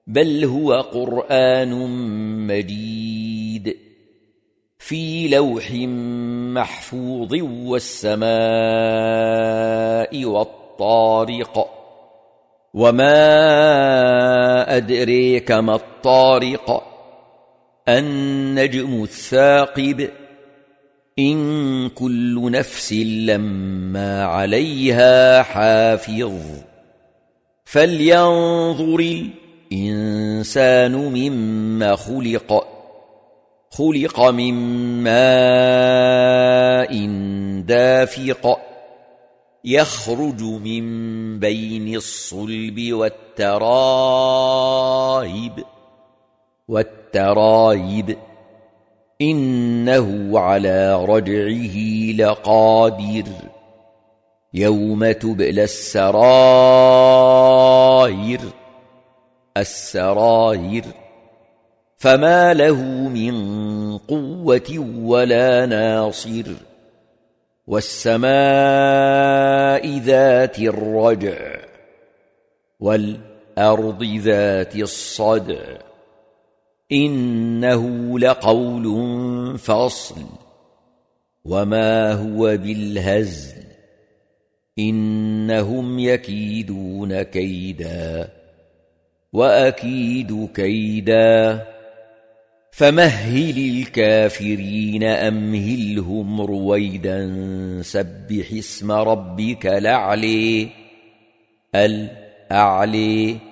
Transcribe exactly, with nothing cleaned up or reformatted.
بل هو قرآن مجيد في لوح محفوظ والسماء والطارق وما أدريك ما الطارق النجم الثاقب إن كل نفس لما عليها حافظ فلينظر الإنسان مما خلق خلق من ماء دافق يخرج من بين الصلب والترائب والترائب إنه على رجعه لقادر يوم تبلى السرائر السرائر فما له من قوة ولا ناصر والسماء ذات الرجع والأرض ذات الصدع إنه لقول فصل وما هو بالهزل إنهم يكيدون كيدا وأكيد كيدا فمهل الكافرين أمهلهم رويدا سبح اسم ربك الأعلى الأعلى